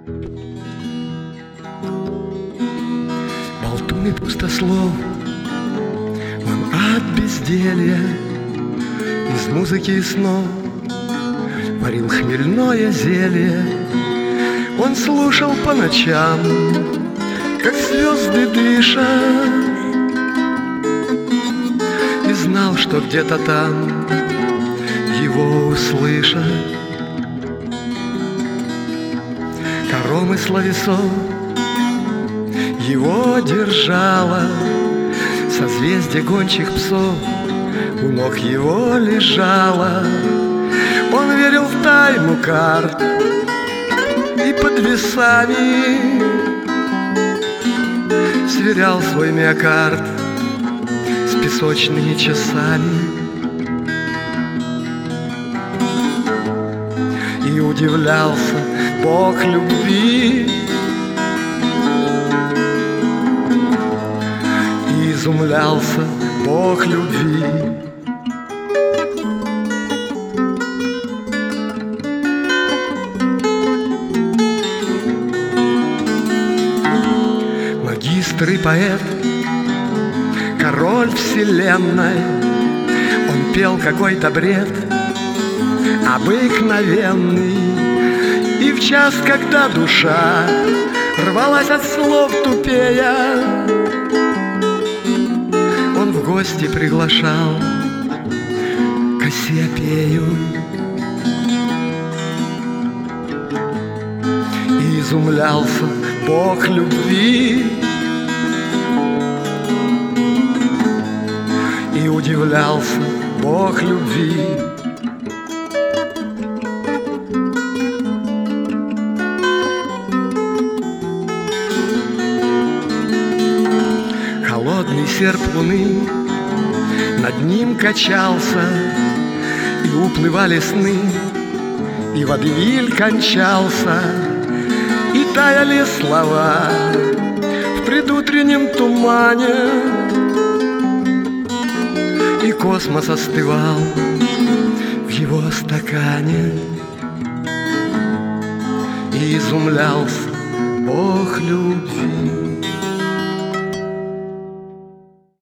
Болтун и пустослов, он от безделья из музыки и снов варил хмельное зелье. Он слушал по ночам, как звезды дышат, и знал, что где-то там его услышат. Коромысла весов его держала, созвездие гончих псов у ног его лежало. Он верил в тайну карт и под весами сверял свой миокард с песочными часами. И удивлялся Бог любви, и изумлялся Бог любви. Магистр и поэт, король вселенной, он пел какой-то бред обыкновенный. И в час, когда душа рвалась от слов тупея, он в гости приглашал Кассиопею. И изумлялся Бог любви, и удивлялся Бог любви. Холодный серп луны над ним качался, и уплывали сны, и водевиль кончался, и таяли слова в предутреннем тумане, и космос остывал в его стакане. И изумлялся Бог любви.